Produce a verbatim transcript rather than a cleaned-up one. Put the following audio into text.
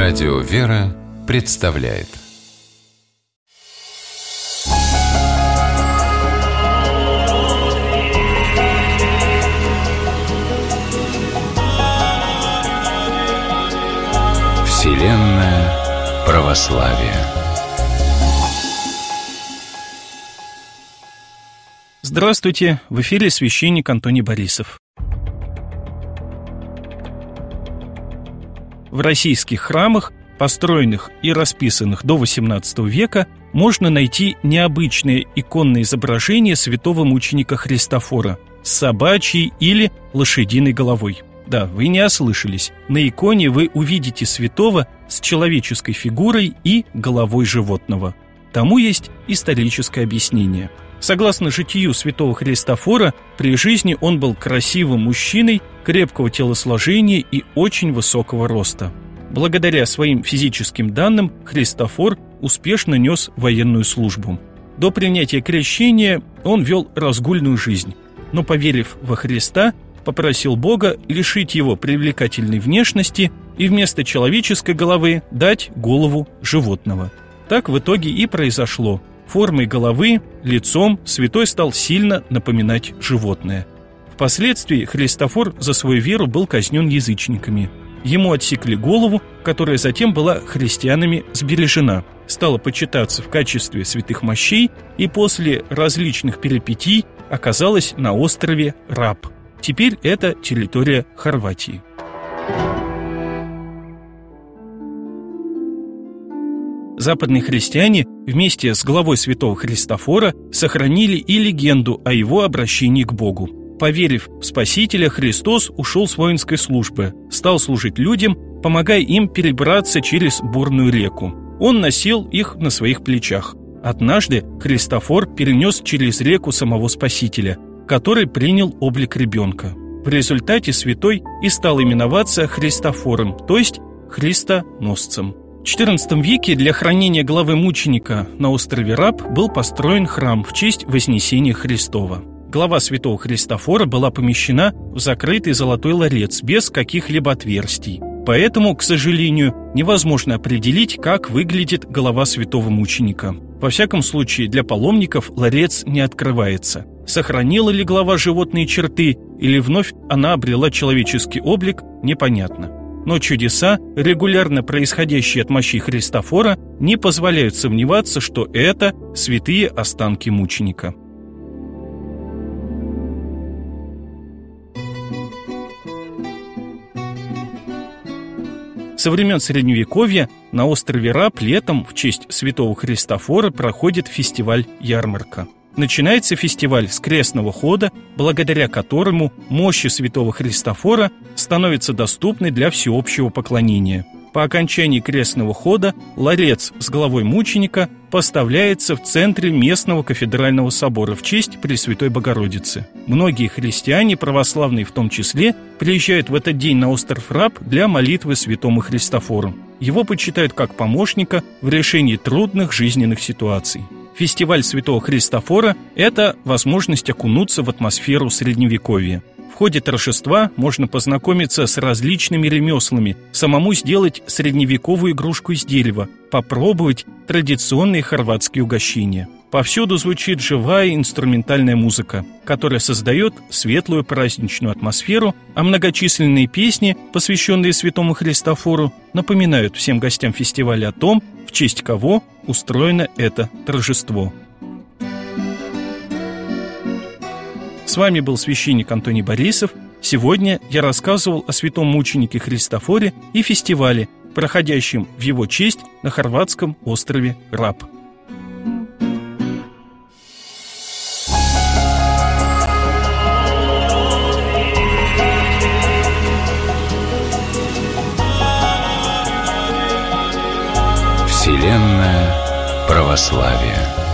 Радио «Вера» представляет Вселенная православия. Здравствуйте! В эфире священник Антоний Борисов. В российских храмах, построенных и расписанных до восемнадцатого века, можно найти необычное иконное изображение святого мученика Христофора с собачьей или лошадиной головой. Да, вы не ослышались. На иконе вы увидите святого с человеческой фигурой и головой животного. Тому есть историческое объяснение. Согласно житию святого Христофора, при жизни он был красивым мужчиной, крепкого телосложения и очень высокого роста. Благодаря своим физическим данным Христофор успешно нес военную службу. До принятия крещения он вел разгульную жизнь, но, поверив во Христа, попросил Бога лишить его привлекательной внешности и вместо человеческой головы дать голову животного. Так в итоге и произошло. Формой головы, лицом святой стал сильно напоминать животное. Впоследствии Христофор за свою веру был казнен язычниками. Ему отсекли голову, которая затем была христианами сбережена, стала почитаться в качестве святых мощей и после различных перипетий оказалась на острове Раб. Теперь это территория Хорватии. Западные христиане вместе с главой святого Христофора сохранили и легенду о его обращении к Богу. Поверив в Спасителя, Христос ушел с воинской службы, стал служить людям, помогая им перебраться через бурную реку. Он носил их на своих плечах. Однажды Христофор перенес через реку самого Спасителя, который принял облик ребенка. В результате святой и стал именоваться Христофором, то есть христоносцем. В четырнадцатом веке для хранения головы мученика на острове Раб был построен храм в честь Вознесения Христова. Голова святого Христофора была помещена в закрытый золотой ларец без каких-либо отверстий. Поэтому, к сожалению, невозможно определить, как выглядит голова святого мученика. Во всяком случае, для паломников ларец не открывается. Сохранила ли голова животные черты или вновь она обрела человеческий облик, непонятно. Но чудеса, регулярно происходящие от мощей Христофора, не позволяют сомневаться, что это святые останки мученика. Со времен Средневековья на острове Раб летом в честь святого Христофора проходит фестиваль «Ярмарка». Начинается фестиваль с крестного хода, благодаря которому мощи святого Христофора становятся доступны для всеобщего поклонения. По окончании крестного хода ларец с головой мученика поставляется в центре местного кафедрального собора в честь Пресвятой Богородицы. Многие христиане, православные в том числе, приезжают в этот день на остров Раб для молитвы святому Христофору. Его почитают как помощника в решении трудных жизненных ситуаций. Фестиваль святого Христофора – это возможность окунуться в атмосферу Средневековья. В ходе торжества можно познакомиться с различными ремеслами, самому сделать средневековую игрушку из дерева, попробовать традиционные хорватские угощения. Повсюду звучит живая инструментальная музыка, которая создает светлую праздничную атмосферу, а многочисленные песни, посвященные святому Христофору, напоминают всем гостям фестиваля о том, в честь кого устроено это торжество. С вами был священник Антоний Борисов. Сегодня я рассказывал о святом мученике Христофоре и фестивале, проходящем в его честь на хорватском острове Раб. Вселенная православия.